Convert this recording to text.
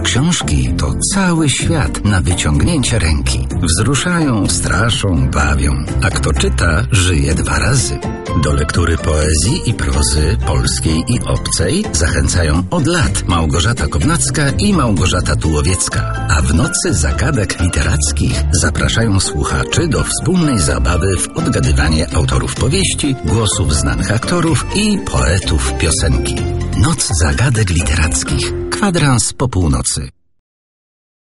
Książki to cały świat na wyciągnięcie ręki. Wzruszają, straszą, bawią. A kto czyta, żyje 2 razy. Do lektury poezji i prozy polskiej i obcej zachęcają od lat Małgorzata Kownacka i Małgorzata Tułowiecka. A w nocy zagadek literackich zapraszają słuchaczy do wspólnej zabawy w odgadywanie autorów powieści, głosów znanych aktorów i poetów piosenki. Noc zagadek literackich. Kwadrans po północy.